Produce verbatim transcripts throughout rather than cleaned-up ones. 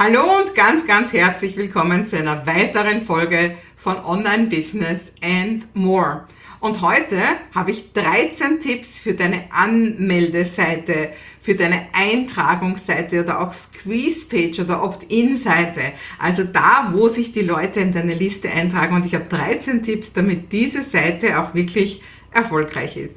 Hallo und ganz, ganz herzlich willkommen zu einer weiteren Folge von Online Business and More. Und heute habe ich dreizehn Tipps für deine Anmeldeseite, für deine Eintragungsseite oder auch Squeeze-Page oder Opt-in-Seite. Also da, wo sich die Leute in deine Liste eintragen. Und ich habe dreizehn Tipps, damit diese Seite auch wirklich erfolgreich ist.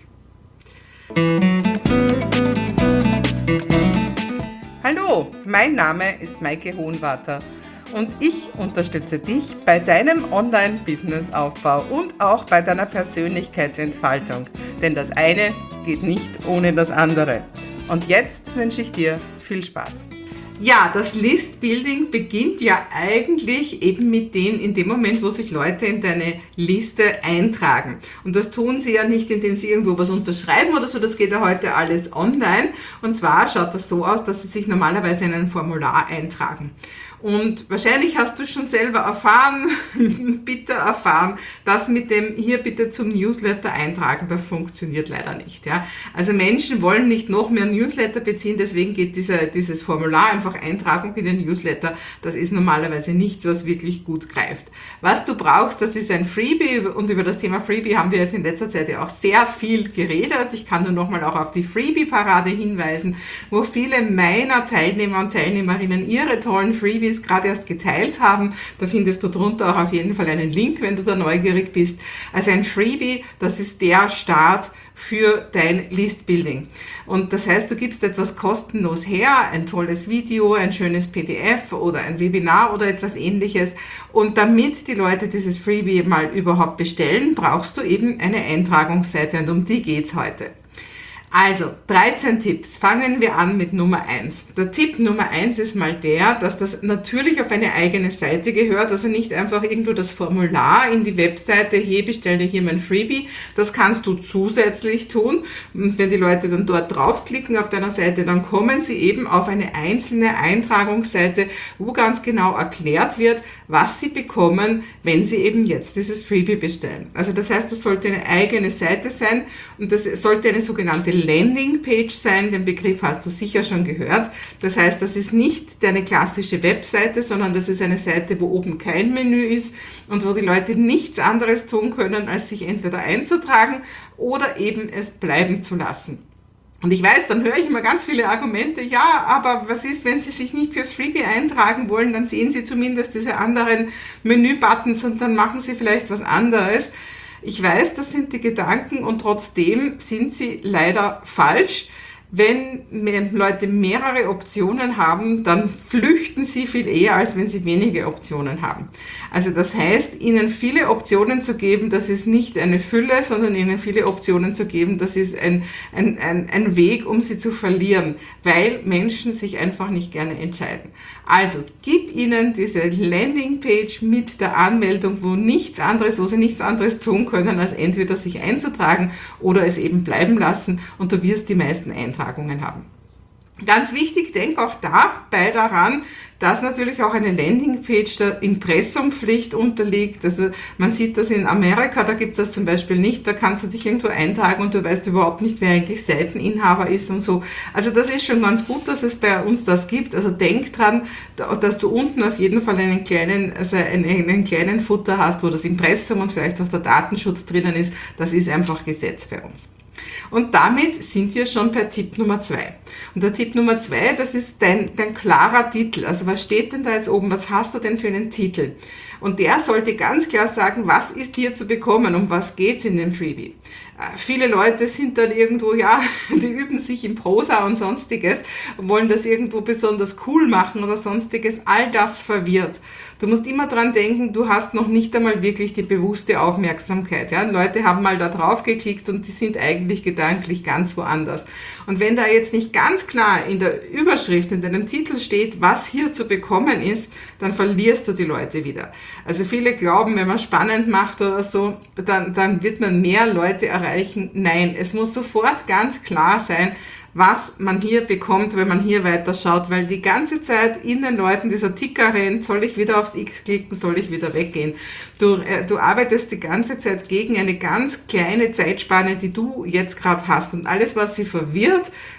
Hallo, mein Name ist Maike Hohenwarter und ich unterstütze dich bei deinem Online-Business-Aufbau und auch bei deiner Persönlichkeitsentfaltung, denn das eine geht nicht ohne das andere. Und jetzt wünsche ich dir viel Spaß. Ja, das List-Building beginnt ja eigentlich eben mit dem, in dem Moment, wo sich Leute in deine Liste eintragen. Und das tun sie ja nicht, indem sie irgendwo was unterschreiben oder so, das geht ja heute alles online. Und zwar schaut das so aus, dass sie sich normalerweise in ein Formular eintragen. Und wahrscheinlich hast du schon selber erfahren, bitter erfahren, dass mit dem hier bitte zum Newsletter eintragen, das funktioniert leider nicht. Ja? Also Menschen wollen nicht noch mehr Newsletter beziehen, deswegen geht diese, dieses Formular einfach Eintragung in den Newsletter, das ist normalerweise nichts, was wirklich gut greift. Was du brauchst, das ist ein Freebie und über das Thema Freebie haben wir jetzt in letzter Zeit ja auch sehr viel geredet. Ich kann nur nochmal auch auf die Freebie-Parade hinweisen, wo viele meiner Teilnehmer und Teilnehmerinnen ihre tollen Freebies gerade erst geteilt haben. Da findest du drunter auch auf jeden Fall einen Link, wenn du da neugierig bist. Also ein Freebie, das ist der Start für dein List-Building. Und das heißt, du gibst etwas kostenlos her, ein tolles Video, ein schönes P D F oder ein Webinar oder etwas Ähnliches. Und damit die Leute dieses Freebie mal überhaupt bestellen, brauchst du eben eine Eintragungsseite und um die geht's heute. Also, dreizehn Tipps. Fangen wir an mit Nummer eins. Der Tipp Nummer eins ist mal der, dass das natürlich auf eine eigene Seite gehört, also nicht einfach irgendwo das Formular in die Webseite, hey, bestell dir hier mein Freebie. Das kannst du zusätzlich tun. Und wenn die Leute dann dort draufklicken auf deiner Seite, dann kommen sie eben auf eine einzelne Eintragungsseite, wo ganz genau erklärt wird, was sie bekommen, wenn sie eben jetzt dieses Freebie bestellen. Also das heißt, das sollte eine eigene Seite sein und das sollte eine sogenannte Landingpage sein, den Begriff hast du sicher schon gehört. Das heißt, das ist nicht deine klassische Webseite, sondern das ist eine Seite, wo oben kein Menü ist und wo die Leute nichts anderes tun können, als sich entweder einzutragen oder eben es bleiben zu lassen. Und ich weiß, dann höre ich immer ganz viele Argumente, ja, aber was ist, wenn Sie sich nicht fürs Freebie eintragen wollen, dann sehen Sie zumindest diese anderen Menü-Buttons und dann machen Sie vielleicht was anderes. Ich weiß, das sind die Gedanken und trotzdem sind sie leider falsch. Wenn Leute mehrere Optionen haben, dann flüchten sie viel eher, als wenn sie wenige Optionen haben. Also das heißt, ihnen viele Optionen zu geben, das ist nicht eine Fülle, sondern ihnen viele Optionen zu geben, das ist ein, ein, ein, ein Weg, um sie zu verlieren, weil Menschen sich einfach nicht gerne entscheiden. Also gib ihnen diese Landingpage mit der Anmeldung, wo nichts anderes, wo sie nichts anderes tun können, als entweder sich einzutragen oder es eben bleiben lassen und du wirst die meisten Eintragungen haben. Ganz wichtig, denk auch dabei daran, dass natürlich auch eine Landingpage der Impressumpflicht unterliegt. Also man sieht das in Amerika, da gibt es das zum Beispiel nicht, da kannst du dich irgendwo eintragen und du weißt überhaupt nicht, wer eigentlich Seiteninhaber ist und so. Also das ist schon ganz gut, dass es bei uns das gibt. Also denk dran, dass du unten auf jeden Fall einen kleinen, also einen, einen kleinen Footer hast, wo das Impressum und vielleicht auch der Datenschutz drinnen ist. Das ist einfach Gesetz bei uns. Und damit sind wir schon bei Tipp Nummer zwei. Und der Tipp Nummer zwei, das ist dein, dein klarer Titel. Also was steht denn da jetzt oben? Was hast du denn für einen Titel? Und der sollte ganz klar sagen, was ist hier zu bekommen, um was geht's in dem Freebie. Äh, viele Leute sind dann irgendwo, ja, die üben sich in Prosa und sonstiges, wollen das irgendwo besonders cool machen oder sonstiges. All das verwirrt. Du musst immer dran denken, du hast noch nicht einmal wirklich die bewusste Aufmerksamkeit. Ja? Leute haben mal da drauf geklickt und die sind eigentlich gedanklich ganz woanders. Und wenn da jetzt nicht ganz klar in der Überschrift, in deinem Titel steht, was hier zu bekommen ist, dann verlierst du die Leute wieder. Also viele glauben, wenn man spannend macht oder so, dann, dann wird man mehr Leute erreichen. Nein, es muss sofort ganz klar sein, was man hier bekommt, wenn man hier weiterschaut, weil die ganze Zeit in den Leuten dieser Ticker rennt, soll ich wieder aufs X klicken, soll ich wieder weggehen. Du, äh, du arbeitest die ganze Zeit gegen eine ganz kleine Zeitspanne, die du jetzt gerade hast und alles, was sie verwirrt,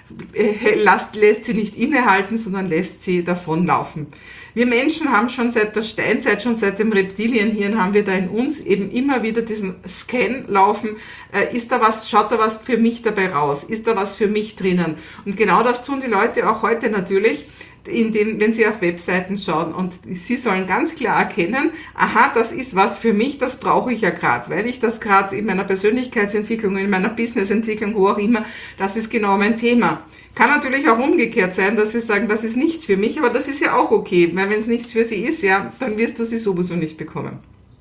äh, lässt, lässt sie nicht innehalten, sondern lässt sie davonlaufen. Wir Menschen haben schon seit der Steinzeit, schon seit dem Reptilienhirn, haben wir da in uns eben immer wieder diesen Scan laufen. Äh, ist da was, schaut da was für mich dabei raus? Ist da was für mich drinnen? Und genau das tun die Leute auch heute natürlich, indem, wenn sie auf Webseiten schauen. Und sie sollen ganz klar erkennen, aha, das ist was für mich, das brauche ich ja gerade, weil ich das gerade in meiner Persönlichkeitsentwicklung, in meiner Businessentwicklung, wo auch immer, das ist genau mein Thema. Kann natürlich auch umgekehrt sein, dass sie sagen, das ist nichts für mich, aber das ist ja auch okay, weil wenn es nichts für sie ist, ja, dann wirst du sie sowieso nicht bekommen.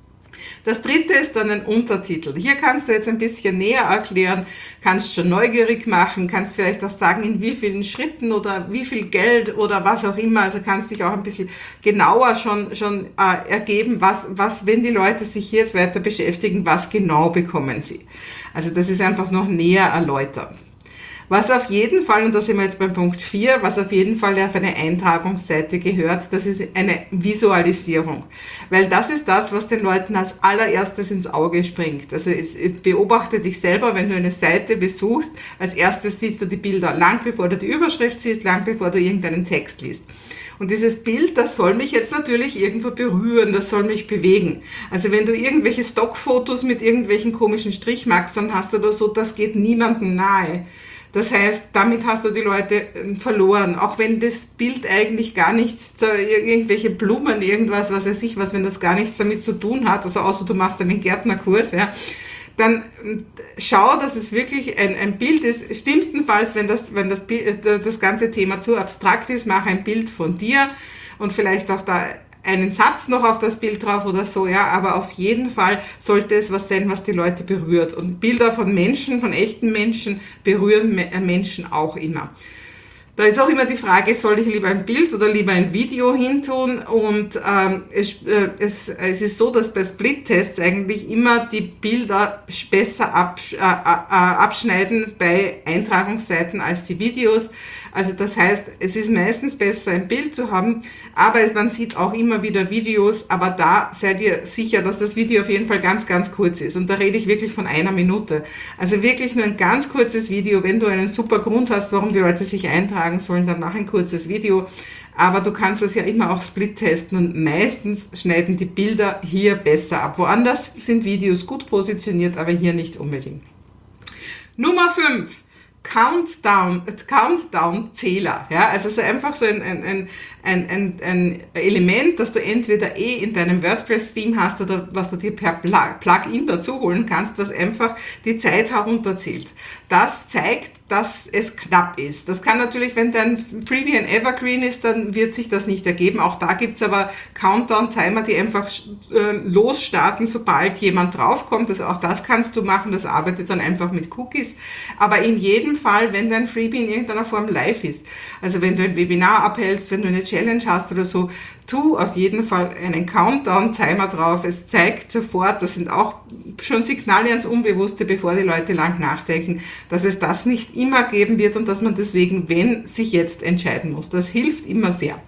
Das dritte ist dann ein Untertitel. Hier kannst du jetzt ein bisschen näher erklären, kannst schon neugierig machen, kannst vielleicht auch sagen, in wie vielen Schritten oder wie viel Geld oder was auch immer. Also kannst dich auch ein bisschen genauer schon, schon äh, ergeben, was, was, wenn die Leute sich hier jetzt weiter beschäftigen, was genau bekommen sie. Also das ist einfach noch näher erläutert. Was auf jeden Fall, und da sind wir jetzt beim Punkt vier, was auf jeden Fall auf eine Eintragungsseite gehört, das ist eine Visualisierung. Weil das ist das, was den Leuten als allererstes ins Auge springt. Also beobachte dich selber, wenn du eine Seite besuchst, als erstes siehst du die Bilder, lang bevor du die Überschrift siehst, lang bevor du irgendeinen Text liest. Und dieses Bild, das soll mich jetzt natürlich irgendwo berühren, das soll mich bewegen. Also wenn du irgendwelche Stockfotos mit irgendwelchen komischen Strichmaxern hast oder so, das geht niemandem nahe. Das heißt, damit hast du die Leute verloren, auch wenn das Bild eigentlich gar nichts, irgendwelche Blumen, irgendwas, was weiß ich was, wenn das gar nichts damit zu tun hat, also außer du machst einen Gärtnerkurs, ja, dann schau, dass es wirklich ein, ein Bild ist. Schlimmstenfalls, wenn das, wenn das, das ganze Thema zu abstrakt ist, mach ein Bild von dir und vielleicht auch da einen Satz noch auf das Bild drauf oder so, ja, aber auf jeden Fall sollte es was sein, was die Leute berührt. Und Bilder von Menschen, von echten Menschen, berühren Menschen auch immer. Da ist auch immer die Frage, soll ich lieber ein Bild oder lieber ein Video hintun? Und ähm, es, äh, es, es ist so, dass bei Split-Tests eigentlich immer die Bilder besser absch äh, äh, abschneiden bei Eintragungsseiten als die Videos. Also das heißt, es ist meistens besser, ein Bild zu haben, aber man sieht auch immer wieder Videos, aber da seid ihr sicher, dass das Video auf jeden Fall ganz, ganz kurz ist. Und da rede ich wirklich von einer Minute. Also wirklich nur ein ganz kurzes Video. Wenn du einen super Grund hast, warum die Leute sich eintragen sollen, dann mach ein kurzes Video. Aber du kannst das ja immer auch split testen und meistens schneiden die Bilder hier besser ab. Woanders sind Videos gut positioniert, aber hier nicht unbedingt. Nummer fünf. Countdown, Countdown-Zähler, ja, also so einfach so ein, ein, ein, ein, ein Element, das du entweder eh in deinem WordPress-Theme hast oder was du dir per Plugin dazu holen kannst, was einfach die Zeit herunterzählt. Das zeigt, dass es knapp ist. Das kann natürlich, wenn dein Freebie ein Evergreen ist, dann wird sich das nicht ergeben. Auch da gibt's aber Countdown-Timer, die einfach äh, losstarten, sobald jemand draufkommt. Also auch das kannst du machen, das arbeitet dann einfach mit Cookies. Aber in jedem Fall, wenn dein Freebie in irgendeiner Form live ist, also wenn du ein Webinar abhältst, wenn du eine Challenge hast oder so, tu auf jeden Fall einen Countdown-Timer drauf. Es zeigt sofort, das sind auch schon Signale ans Unbewusste, bevor die Leute lang nachdenken, dass es das nicht immer geben wird und dass man deswegen, wenn, sich jetzt entscheiden muss. Das hilft immer sehr.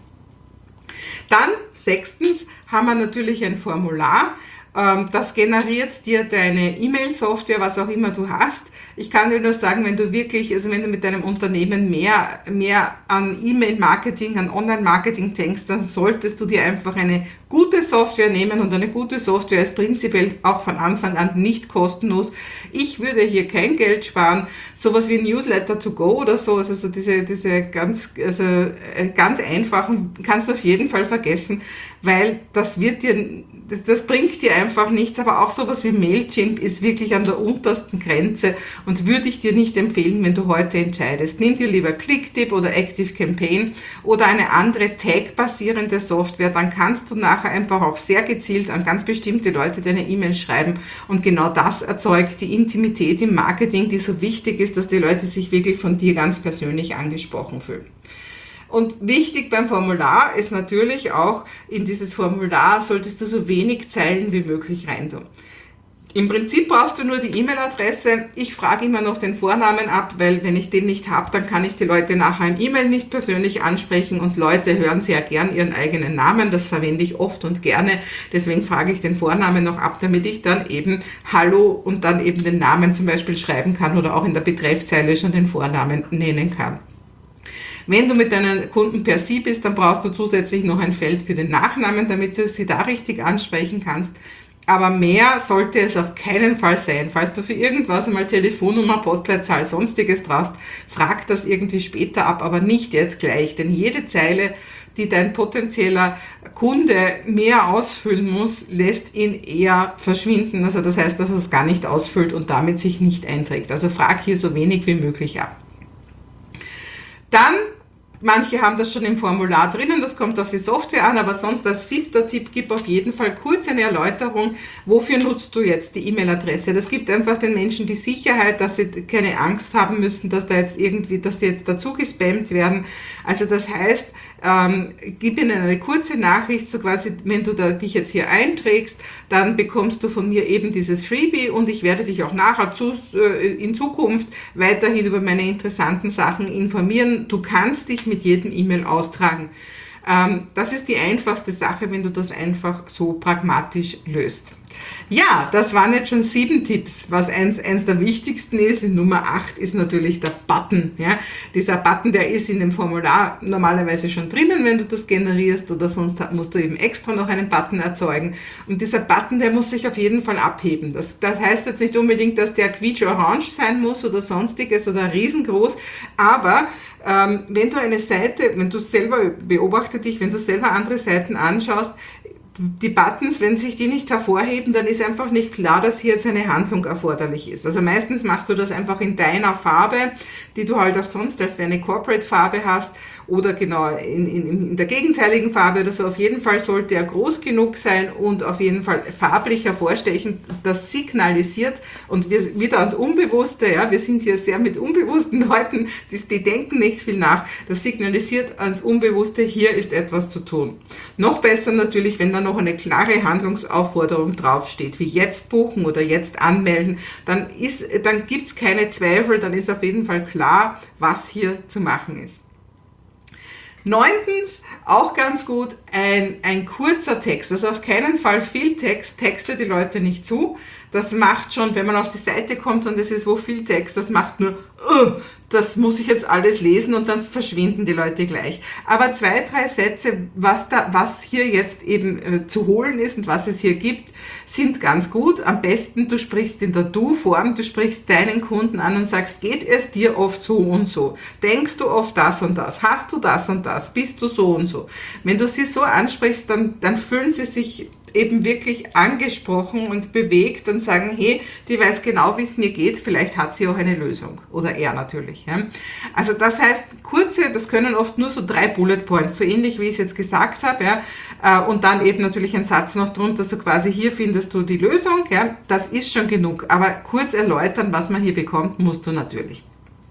Dann, sechstens, haben wir natürlich ein Formular. Das generiert dir deine E-Mail-Software, was auch immer du hast. Ich kann dir nur sagen, wenn du wirklich, also wenn du mit deinem Unternehmen mehr, mehr an E-Mail-Marketing, an Online-Marketing denkst, dann solltest du dir einfach eine gute Software nehmen und eine gute Software ist prinzipiell auch von Anfang an nicht kostenlos. Ich würde hier kein Geld sparen. Sowas wie Newsletter to go oder so, also so diese, diese ganz, also ganz einfachen kannst du auf jeden Fall vergessen, weil das wird dir, das bringt dir einfach nichts, aber auch sowas wie Mailchimp ist wirklich an der untersten Grenze und würde ich dir nicht empfehlen, wenn du heute entscheidest. Nimm dir lieber Clicktip oder ActiveCampaign oder eine andere Tag-basierende Software, dann kannst du nachher einfach auch sehr gezielt an ganz bestimmte Leute deine E-Mails schreiben und genau das erzeugt die Intimität im Marketing, die so wichtig ist, dass die Leute sich wirklich von dir ganz persönlich angesprochen fühlen. Und wichtig beim Formular ist natürlich auch, in dieses Formular solltest du so wenig Zeilen wie möglich reintun. Im Prinzip brauchst du nur die E-Mail-Adresse. Ich frage immer noch den Vornamen ab, weil wenn ich den nicht habe, dann kann ich die Leute nachher im E-Mail nicht persönlich ansprechen und Leute hören sehr gern ihren eigenen Namen. Das verwende ich oft und gerne. Deswegen frage ich den Vornamen noch ab, damit ich dann eben Hallo und dann eben den Namen zum Beispiel schreiben kann oder auch in der Betreffzeile schon den Vornamen nennen kann. Wenn du mit deinen Kunden per Sie bist, dann brauchst du zusätzlich noch ein Feld für den Nachnamen, damit du sie da richtig ansprechen kannst. Aber mehr sollte es auf keinen Fall sein. Falls du für irgendwas einmal Telefonnummer, Postleitzahl, sonstiges brauchst, frag das irgendwie später ab, aber nicht jetzt gleich. Denn jede Zeile, die dein potenzieller Kunde mehr ausfüllen muss, lässt ihn eher verschwinden. Also das heißt, dass er es gar nicht ausfüllt und damit sich nicht einträgt. Also frag hier so wenig wie möglich ab. Dann, manche haben das schon im Formular drinnen, das kommt auf die Software an, aber sonst als siebter Tipp, gib auf jeden Fall kurz eine Erläuterung, wofür nutzt du jetzt die E-Mail-Adresse. Das gibt einfach den Menschen die Sicherheit, dass sie keine Angst haben müssen, dass da jetzt irgendwie, dass sie jetzt dazu gespammt werden. Also das heißt, ähm, gib ihnen eine kurze Nachricht, so quasi, wenn du da, dich jetzt hier einträgst, dann bekommst du von mir eben dieses Freebie und ich werde dich auch nachher zu, äh, in Zukunft weiterhin über meine interessanten Sachen informieren. Du kannst dich mit jedem E-Mail austragen. Ähm, das ist die einfachste Sache, wenn du das einfach so pragmatisch löst. Ja, das waren jetzt schon sieben Tipps. Was eins, eins der wichtigsten ist, Nummer acht ist natürlich der Button. Ja? Dieser Button, der ist in dem Formular normalerweise schon drinnen, wenn du das generierst, oder sonst musst du eben extra noch einen Button erzeugen. Und dieser Button, der muss sich auf jeden Fall abheben. Das, das heißt jetzt nicht unbedingt, dass der quietsch-orange sein muss oder sonstiges oder riesengroß, aber ähm, wenn du eine Seite, wenn du selber, beobachte dich, wenn du selber andere Seiten anschaust, die Buttons, wenn sich die nicht hervorheben, dann ist einfach nicht klar, dass hier jetzt eine Handlung erforderlich ist. Also meistens machst du das einfach in deiner Farbe, die du halt auch sonst als deine Corporate-Farbe hast, oder genau in, in, in der gegenteiligen Farbe oder so. Auf jeden Fall sollte er groß genug sein und auf jeden Fall farblich hervorstechen. Das signalisiert, und wir wieder ans Unbewusste, ja, wir sind hier sehr mit unbewussten Leuten, die, die denken nicht viel nach. Das signalisiert ans Unbewusste, hier ist etwas zu tun. Noch besser natürlich, wenn da noch eine klare Handlungsaufforderung draufsteht, wie jetzt buchen oder jetzt anmelden, dann ist, dann gibt's keine Zweifel, dann ist auf jeden Fall klar, was hier zu machen ist. Neuntens, auch ganz gut, ein, ein kurzer Text, also auf keinen Fall viel Text, texte die Leute nicht zu. Das macht schon, wenn man auf die Seite kommt und es ist wo viel Text, das macht nur, uh, das muss ich jetzt alles lesen und dann verschwinden die Leute gleich. Aber zwei, drei Sätze, was da, was hier jetzt eben äh, zu holen ist und was es hier gibt, sind ganz gut. Am besten, du sprichst in der Du-Form, du sprichst deinen Kunden an und sagst, geht es dir oft so und so? Denkst du oft das und das? Hast du das und das? Bist du so und so? Wenn du sie so ansprichst, dann, dann fühlen sie sich eben wirklich angesprochen und bewegt und sagen, hey, die weiß genau, wie es mir geht, vielleicht hat sie auch eine Lösung. Oder er natürlich. Ja. Also das heißt, kurze, das können oft nur so drei Bullet Points, so ähnlich wie ich es jetzt gesagt habe, ja, und dann eben natürlich ein Satz noch drunter, so quasi, hier findest du die Lösung, ja, das ist schon genug, aber kurz erläutern, was man hier bekommt, musst du natürlich.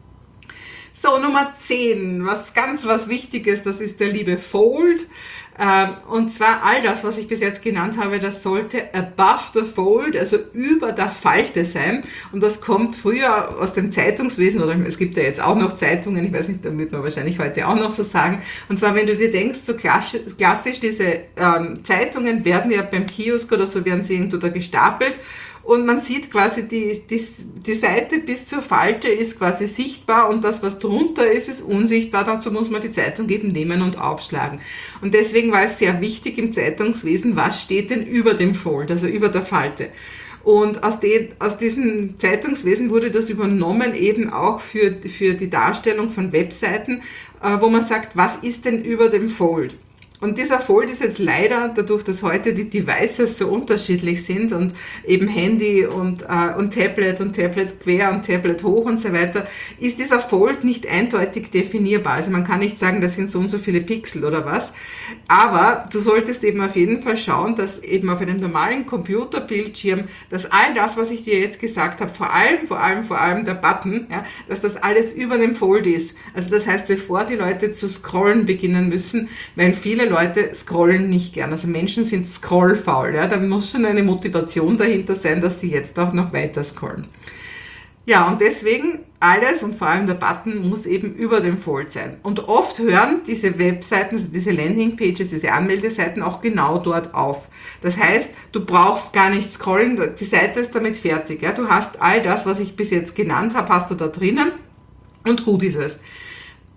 So, Nummer zehn, was ganz was Wichtiges, das ist der liebe Fold. Und zwar all das, was ich bis jetzt genannt habe, das sollte above the fold, also über der Falte sein. Und das kommt früher aus dem Zeitungswesen, oder es gibt ja jetzt auch noch Zeitungen, ich weiß nicht, da wird man wahrscheinlich heute auch noch so sagen. Und zwar, wenn du dir denkst, so klassisch, klassisch diese ähm, Zeitungen werden ja beim Kiosk oder so, werden sie irgendwo da gestapelt. Und man sieht quasi, die, die, die Seite bis zur Falte ist quasi sichtbar und das, was drunter ist, ist unsichtbar. Dazu muss man die Zeitung eben nehmen und aufschlagen. Und deswegen war es sehr wichtig im Zeitungswesen, was steht denn über dem Fold, also über der Falte. Und aus, den, aus diesem Zeitungswesen wurde das übernommen eben auch für, für die Darstellung von Webseiten, äh, wo man sagt, was ist denn über dem Fold? Und dieser Fold ist jetzt leider, dadurch, dass heute die Devices so unterschiedlich sind und eben Handy und, äh, und Tablet und Tablet quer und Tablet hoch und so weiter, ist dieser Fold nicht eindeutig definierbar. Also man kann nicht sagen, das sind so und so viele Pixel oder was. Aber du solltest eben auf jeden Fall schauen, dass eben auf einem normalen Computerbildschirm, dass all das, was ich dir jetzt gesagt habe, vor allem, vor allem, vor allem der Button, ja, dass das alles über dem Fold ist. Also das heißt, bevor die Leute zu scrollen beginnen müssen, weil viele Leute scrollen nicht gern. Also Menschen sind scrollfaul. Ja? Da muss schon eine Motivation dahinter sein, dass sie jetzt auch noch weiter scrollen. Ja, und deswegen alles und vor allem der Button muss eben über dem Fold sein. Und oft hören diese Webseiten, also diese Landingpages, diese Anmeldeseiten auch genau dort auf. Das heißt, du brauchst gar nicht scrollen, die Seite ist damit fertig. Ja? Du hast all das, was ich bis jetzt genannt habe, hast du da drinnen und gut ist es.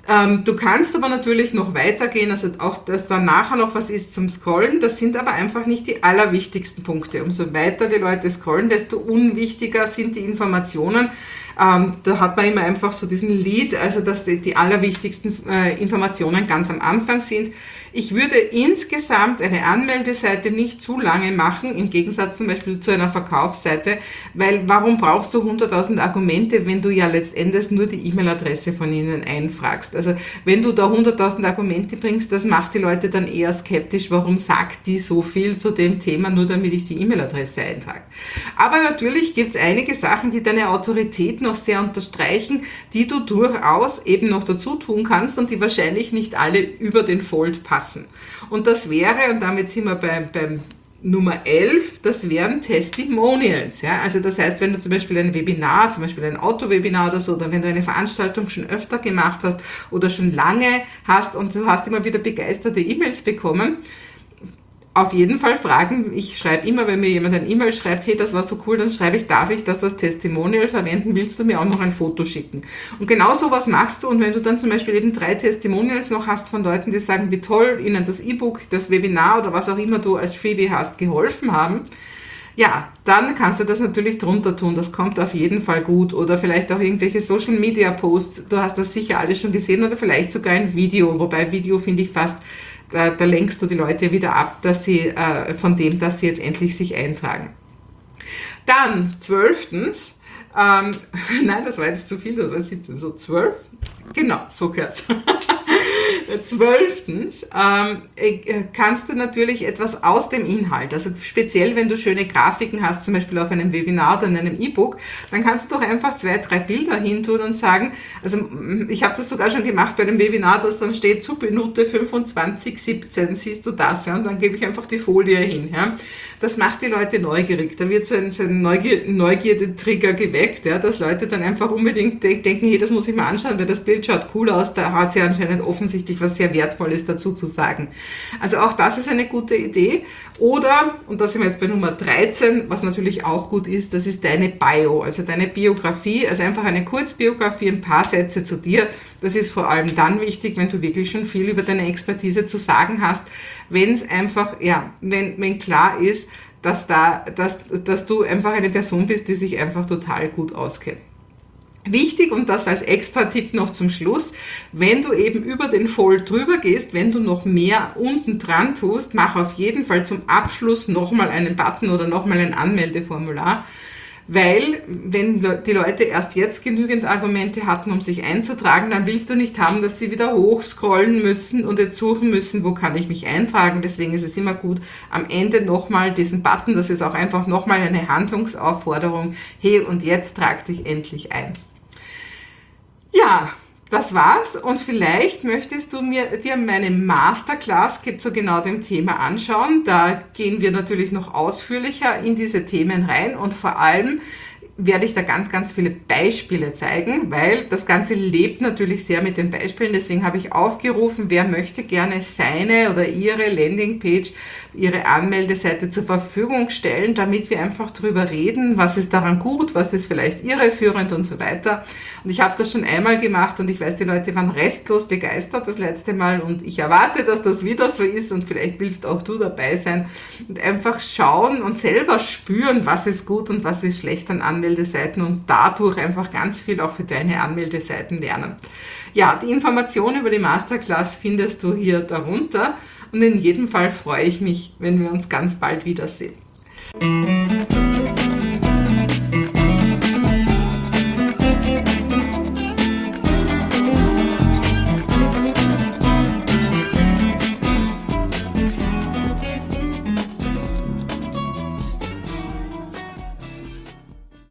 Ähm, du kannst aber natürlich noch weitergehen, also auch, dass dann nachher noch was ist zum Scrollen, das sind aber einfach nicht die allerwichtigsten Punkte. Umso weiter die Leute scrollen, desto unwichtiger sind die Informationen. Ähm, da hat man immer einfach so diesen Lead, also dass die, die allerwichtigsten äh, Informationen ganz am Anfang sind. Ich würde insgesamt eine Anmeldeseite nicht zu lange machen, im Gegensatz zum Beispiel zu einer Verkaufsseite, weil warum brauchst du hunderttausend Argumente, wenn du ja letztendlich nur die E-Mail-Adresse von ihnen einfragst? Also wenn du da hunderttausend Argumente bringst, das macht die Leute dann eher skeptisch, warum sagt die so viel zu dem Thema, nur damit ich die E-Mail-Adresse eintrage. Aber natürlich gibt es einige Sachen, die deine Autorität noch sehr unterstreichen, die du durchaus eben noch dazu tun kannst und die wahrscheinlich nicht alle über den Fold passen. Und das wäre, und damit sind wir beim, beim Nummer elf, das wären Testimonials. Ja? Also das heißt, wenn du zum Beispiel ein Webinar, zum Beispiel ein Autowebinar oder so, oder wenn du eine Veranstaltung schon öfter gemacht hast oder schon lange hast und du hast immer wieder begeisterte E-Mails bekommen, auf jeden Fall fragen. Ich schreibe immer, wenn mir jemand ein E-Mail schreibt, hey, das war so cool, dann schreibe ich, darf ich das als Testimonial verwenden, willst du mir auch noch ein Foto schicken? Und genau sowas machst du, und wenn du dann zum Beispiel eben drei Testimonials noch hast von Leuten, die sagen, wie toll ihnen das E-Book, das Webinar oder was auch immer du als Freebie hast, geholfen haben, ja, dann kannst du das natürlich drunter tun, das kommt auf jeden Fall gut. Oder vielleicht auch irgendwelche Social Media Posts, du hast das sicher alle schon gesehen, oder vielleicht sogar ein Video, wobei Video finde ich fast, Da, da lenkst du die Leute wieder ab, dass sie äh, von dem, dass sie jetzt endlich sich eintragen. Dann zwölftens, ähm, nein, das war jetzt zu viel, das war siebzehn, so zwölf, genau, so gehört's. Zwölftens, ähm, kannst du natürlich etwas aus dem Inhalt, also speziell wenn du schöne Grafiken hast, zum Beispiel auf einem Webinar oder in einem E-Book, dann kannst du doch einfach zwei, drei Bilder hintun und sagen, also ich habe das sogar schon gemacht bei einem Webinar, das dann steht, zu Minute fünfundzwanzig siebzehn, siehst du das, ja, und dann gebe ich einfach die Folie hin, ja. Das macht die Leute neugierig, da wird so ein, so ein Neugier, Neugierde-Trigger geweckt, ja, dass Leute dann einfach unbedingt denken, hey, das muss ich mal anschauen, weil das Bild schaut cool aus, da hat sie anscheinend offensichtlich was sehr Wertvolles dazu zu sagen. Also auch das ist eine gute Idee. Oder, und da sind wir jetzt bei Nummer dreizehn, was natürlich auch gut ist, das ist deine Bio, also deine Biografie, also einfach eine Kurzbiografie, ein paar Sätze zu dir. Das ist vor allem dann wichtig, wenn du wirklich schon viel über deine Expertise zu sagen hast, wenn es einfach, ja, wenn, wenn klar ist, dass da, dass, dass du einfach eine Person bist, die sich einfach total gut auskennt. Wichtig, und das als extra Tipp noch zum Schluss, wenn du eben über den Fold drüber gehst, wenn du noch mehr unten dran tust, mach auf jeden Fall zum Abschluss nochmal einen Button oder nochmal ein Anmeldeformular, weil wenn die Leute erst jetzt genügend Argumente hatten, um sich einzutragen, dann willst du nicht haben, dass sie wieder hochscrollen müssen und jetzt suchen müssen, wo kann ich mich eintragen. Deswegen ist es immer gut, am Ende nochmal diesen Button, das ist auch einfach nochmal eine Handlungsaufforderung, hey, und jetzt trag dich endlich ein. Ja, das war's, und vielleicht möchtest du mir, dir meine Masterclass zu genau dem Thema anschauen. Da gehen wir natürlich noch ausführlicher in diese Themen rein, und vor allem werde ich da ganz, ganz viele Beispiele zeigen, weil das Ganze lebt natürlich sehr mit den Beispielen. Deswegen habe ich aufgerufen, wer möchte gerne seine oder ihre Landingpage, ihre Anmeldeseite zur Verfügung stellen, damit wir einfach drüber reden, was ist daran gut, was ist vielleicht irreführend und so weiter. Und ich habe das schon einmal gemacht und ich weiß, die Leute waren restlos begeistert das letzte Mal, und ich erwarte, dass das wieder so ist, und vielleicht willst auch du dabei sein und einfach schauen und selber spüren, was ist gut und was ist schlecht an Anmeldeseiten, und dadurch einfach ganz viel auch für deine Anmeldeseiten lernen. Ja, die Information über die Masterclass findest du hier darunter, und in jedem Fall freue ich mich, wenn wir uns ganz bald wiedersehen.